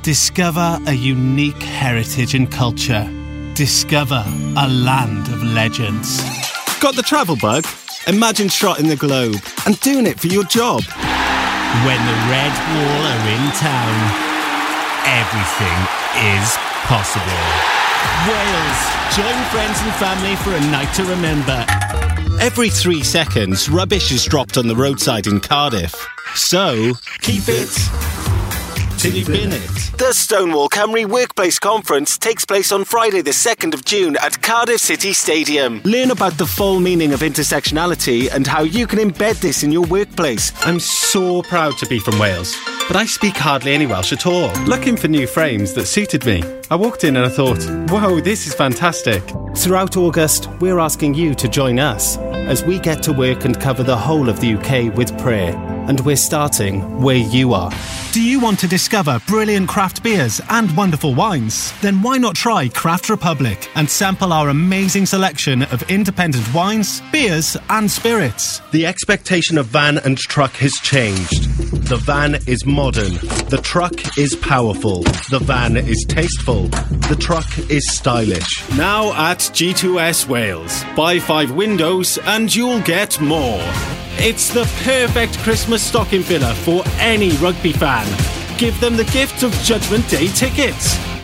Discover a unique heritage and culture. Discover a land of legends. Got the travel bug? Imagine trotting the globe and doing it for your job. When the Red Wall are in town, everything is possible. Wales. Join friends and family for a night to remember. Every 3 seconds, rubbish is dropped on the roadside in Cardiff. So, keep it till you've been it. The Stonewall Cymru Workplace Conference takes place on Friday the 2nd of June at Cardiff City Stadium. Learn about the full meaning of intersectionality and how you can embed this in your workplace. I'm so proud to be from Wales, but I speak hardly any Welsh at all. Looking for new frames that suited me, I walked in and I thought, whoa, this is fantastic. Throughout August, we're asking you to join us as we get to work and cover the whole of the UK with prayer. And we're starting where you are. Do you want to discover brilliant craft beers and wonderful wines? Then why not try Craft Republic and sample our amazing selection of independent wines, beers and spirits? The expectation of van and truck has changed. The van is modern. The truck is powerful. The van is tasteful. The truck is stylish. Now at G2S Wales. Buy 5 windows and you'll get more. It's the perfect Christmas stocking filler for any rugby fan. Give them the gift of Judgment Day tickets.